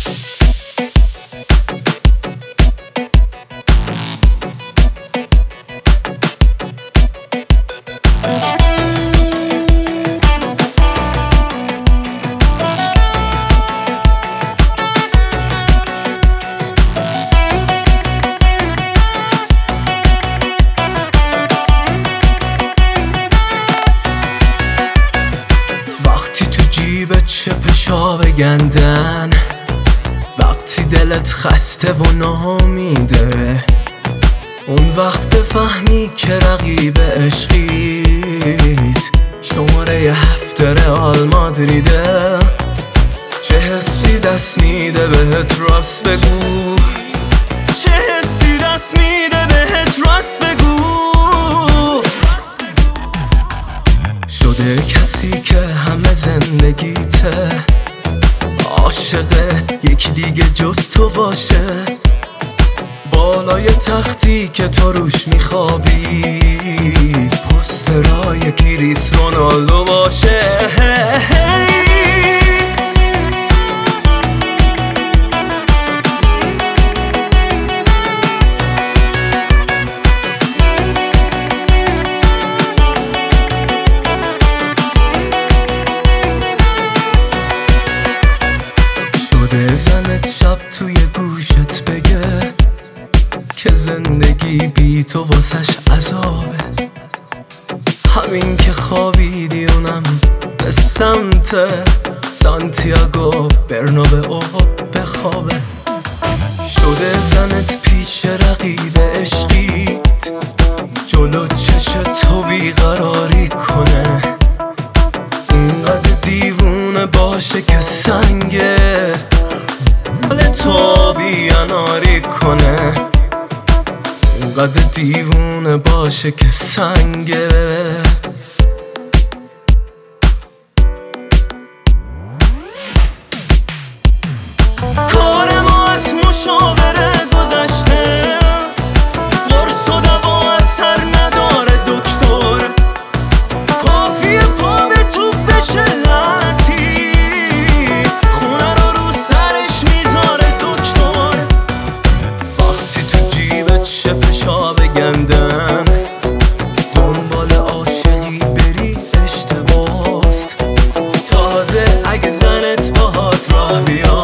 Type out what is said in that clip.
چه پشا بگندن وقتی دلت خسته و نامیده، اون وقت بفهمی که رقیب عشقیت شماره 7 رئال مادریده. چه حسی دست میده بهت راست بگو، چه حسی دست میده بهت راست بگو. شده کسی که همه زندگیته، عاشقه یکی دیگه جز تو باشه، بالای تختی که تو روش میخوابی پوسترای کریس رونالدو باشه. زنت شب توی گوشت بگه که زندگی بی تو واسش عذابه، همین که خوابیدی اونم به سمت سانتیاگو برنابئو بخوابه. شده زنت پیش رقیب عشقیت جلو چش تو بیقراری کنه، اینقدر دیوونه باشه که سنگه حال تو بیاناری کنه، اینقدر دیوونه باشه که سنگه. کار ما از مشاوره گذشته، قرص و دوا اثر نداره دکتر، کافیه پا به توپ بشه لعنتی خونه رو سرش میذاره دکتر. وقتی تو جیبت چه پشا بگندن دنبال عاشقی بری اشتباست، تازه اگه زنت باهات راه بیاد